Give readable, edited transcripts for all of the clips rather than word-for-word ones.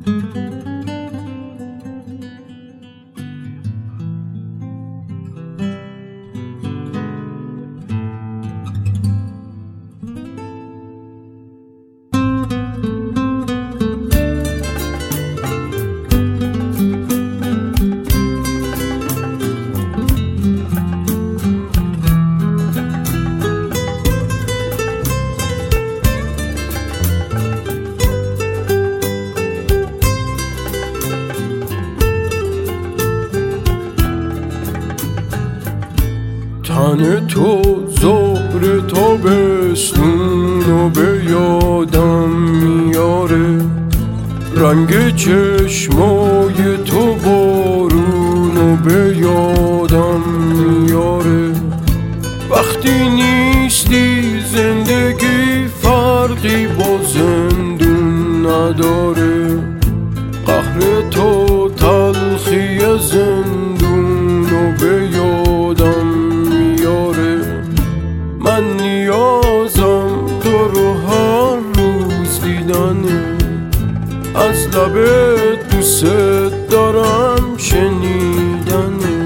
تن تو ظهر تابستونو به یادم میاره، رنگ چشمای تو بارونو به یادم میاره. وقتی نیستی زندگی فرقی با زندون نداره، قهر تو تلخی زندونو به یادم میاره. من نیازم تو رو هر روز دیدنه، از لبت دوست دارم شنیدنه.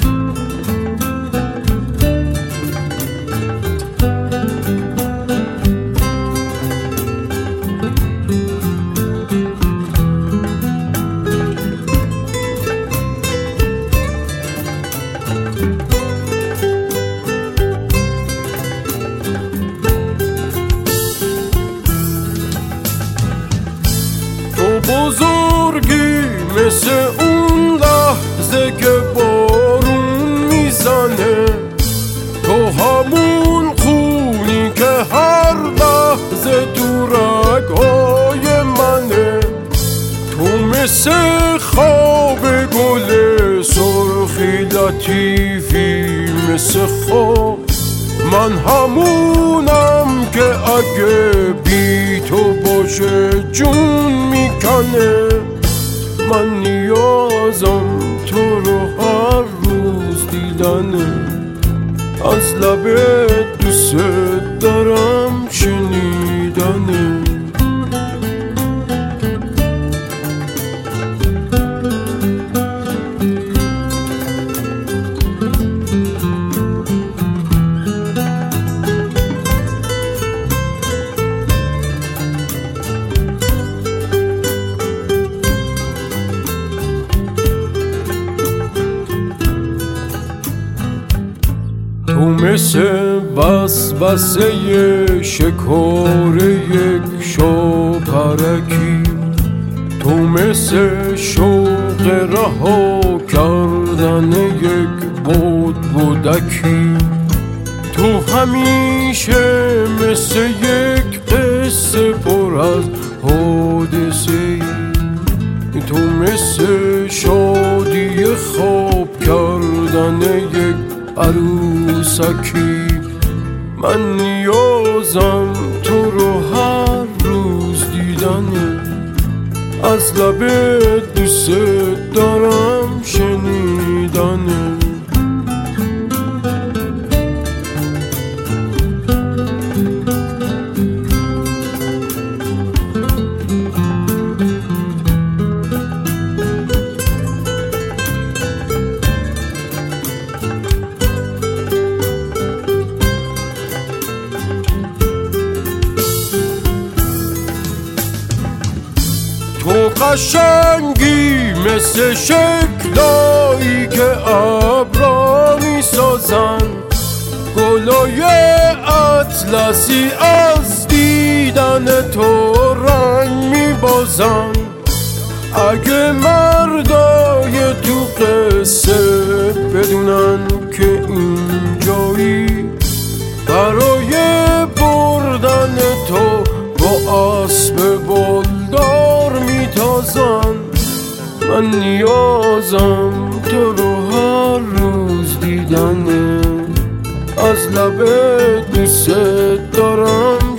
بزرگی مثل اون لحظه که بارون میزنه، تو همون خونی که هر لحظه تو رگهای منه. تو مثل خواب گل سرخی لطیفی مثل خواب، من همونم که اگه بی تو باشه جون میکنه. من نیازم تو رو هر روز دیدنه، از لبت دوست دارم شنیدنه. تو مثل وسوسه شکار یک شاپرکی، تو مثل شوق رها کردن یک بودکی. تو همیشه مثل یک قصه پر از حادثه، تو مثل شادی خواب کردن یک عروسکی. من نیازم تو رو هر روز دیدنه، از لبت دوست دارم شنیدنه. تو قشنگی مثل شکلایی که ابرا میسازن، گلای اطلسی از دیدن تو رنگ میبازن. اگه مردای تو قصه بدونن که اینجایی، برای بردن تو با اسب بالدار میتازن. من نیازم تو رو هر روز دیدنه، از لبت دوست دارم